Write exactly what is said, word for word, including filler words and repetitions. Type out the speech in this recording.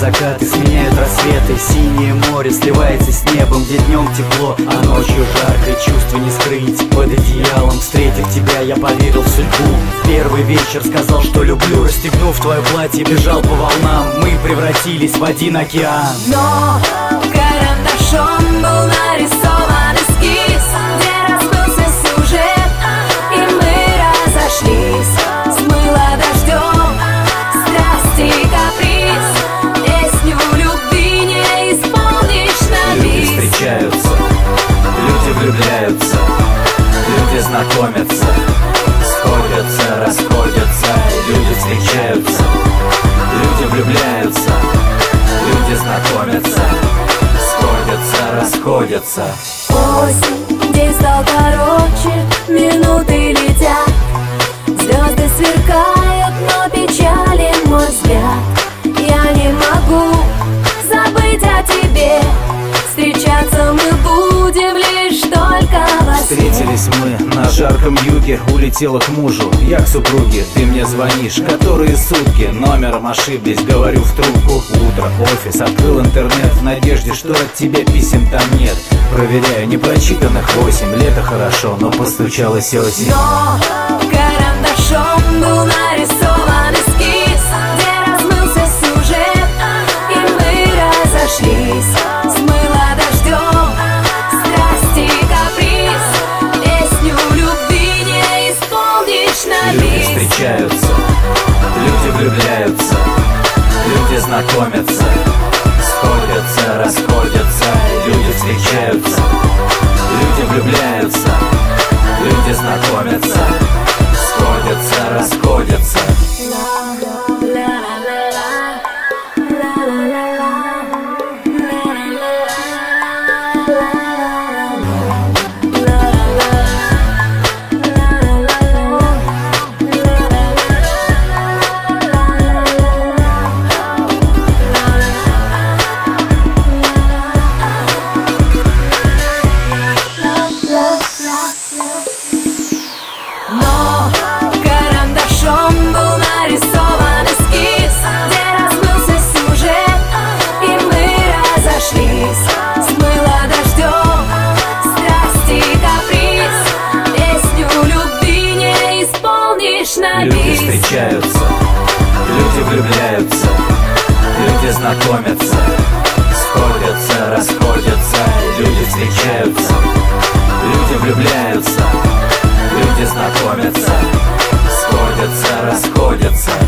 закаты сменяют рассветы. Синее море сливается с небом, где днем тепло, а ночью жарко, и чувства не скрыть. Под одеялом, встретив тебя, я поверил в судьбу. Первый вечер сказал, что люблю. Расстегнув твое платье, бежал по волнам. Мы превратились в один океан. Но карандашом был нарисован эскиз, где размылся сюжет, и мы разошлись. Смыло дождем страсть и каприз, песню любви не исполнишь на бис. Люди встречаются, люди влюбляются, люди знакомятся, сходятся, расходятся. Люди встречаются, люди влюбляются, люди знакомятся, сходятся, расходятся. Осень, день стал короче, минуты летят, звезды сверкают, но печален мой взгляд. Я не могу забыть о тебе, встречаться мы будем лишь только во сне. Встретились мы на жарком юге, улетела к мужу, я к супруге. Ты мне звонишь, которые сутки, номером ошиблись, говорю в трубку. Утро, офис, открыл интернет в надежде, что от тебя писем там нет. Проверяю, не прочитанных восемь, лето хорошо, но постучалась осень. Но карандашом был нарисован эскиз, где размылся сюжет, и мы разошлись. Смыло дождем страсть и каприз, песню любви не исполнишь на бис. Люди встречаются, люди влюбляются, люди знакомятся, сходятся, расходятся. Люди встречаются, люди влюбляются, люди знакомятся, сходятся, расходятся. Но карандашом был нарисован эскиз, где размылся сюжет, и мы разошлись. Смыло дождем страсть и каприз, песню любви не исполнишь на бис. Люди встречаются, люди влюбляются, люди знакомятся, сходятся, расходятся. Люди встречаются, люди влюбляются, люди знакомятся, сходятся, расходятся.